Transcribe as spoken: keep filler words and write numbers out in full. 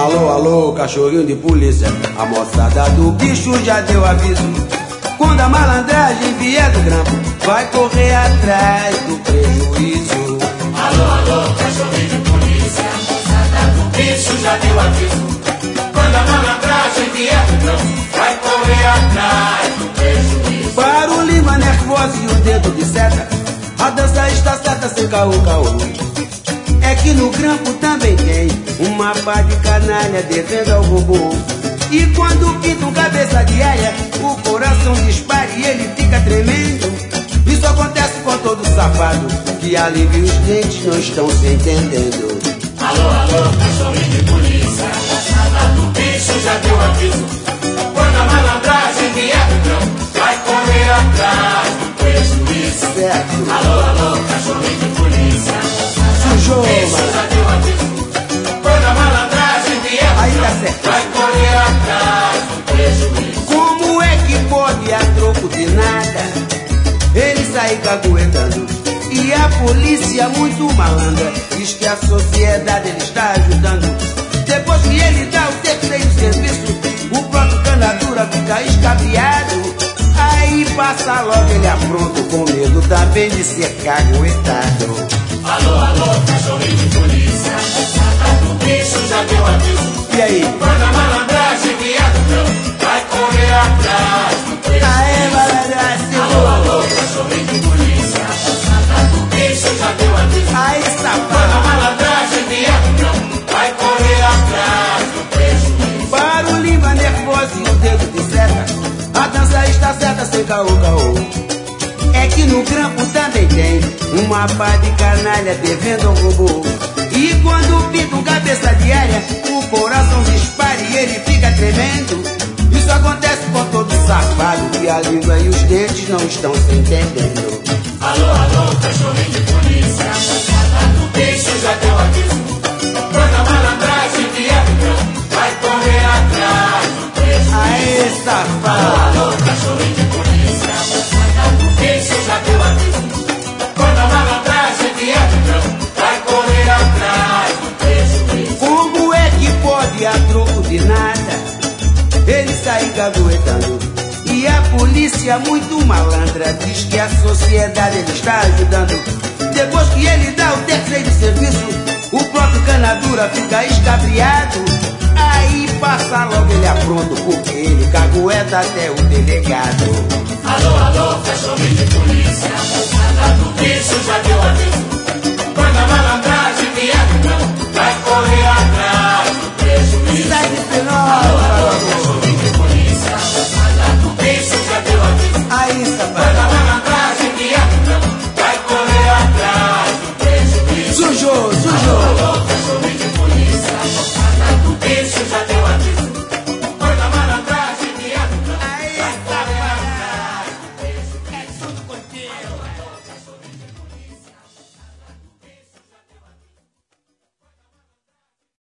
Alô, alô, cachorrinho de polícia, a moçada do bicho já deu aviso. Quando a malandragem vier do grampo, vai correr atrás do prejuízo. Alô, alô, cachorrinho de polícia, a moçada do bicho já deu aviso. Quando a malandragem vier do grampo, vai correr atrás do prejuízo. Barulhinho nervoso e o dedo de seta, a dança está certa sem caô, caô. É que no grampo também tem uma pá de canalha devendo ao robô. E quando pinta um cabeça de aérea, o coração dispara e ele fica tremendo. Isso acontece com todo safado, que alivia os dentes não estão se entendendo. Alô, alô, cachorrinho de polícia, a moçada do bicho já deu aviso. Quando a malandragem vier do grampo, vai correr atrás do prejuízo. Certo. Alô, alô, cachorrinho de polícia, Sujou, bicho já deu aviso. Quando a malandragem vier do aí tá grampo, certo. vai correr atrás do prejuízo. Como é que pode a troco de nada ele sair caguetando? E a polícia muito malandra diz que a sociedade ele está ajudando. Depois que ele dá o terceiro serviço, o próprio canadura fica escabriado. Aí passa logo ele apronto com medo também de ser caguetado. Alô, alô, cachorrinho de polícia, a moçada do bicho já deu aviso. E aí? Quando a malandragem vier do grampo, vai correr atrás do prejuízo. Aê, malandragem! Alô, alô, cachorrinho de polícia, a moçada do bicho já deu aviso. Aí, Quando a safado! malandragem vier do grampo, vai correr atrás do prejuízo. Barulhinho nervoso e o dedo de seta, a dança está certa sem caô, caô. É que no grampo também tem uma pá de canalha devendo ao robô. E quando pinta um cabeça de área, o coração dispara e ele fica tremendo. Isso acontece com todo safado, que a língua e os dentes não estão se entendendo. Alô, alô, cachorrinho de polícia, a moçada do bicho já deu aviso. Quando a malandragem vier do grampo, vai correr atrás do prejuízo. Aê, Alô, safado! alô, cachorrinho de polícia, a moçada do bicho já deu aviso. Quando a malandragem vier do grampo, vai correr atrás do prejuízo. Como é que pode a troco de nada ele sair gaguetando? E a polícia muito malandra diz que a sociedade ele está ajudando. Depois que ele dá o terceiro serviço, o próprio canadura fica escabriado. Aí passa logo ele apronto, porque ele cagueta até o delegado. Alô, alô, cachorrinho de polícia, a moçada do bicho já deu aviso.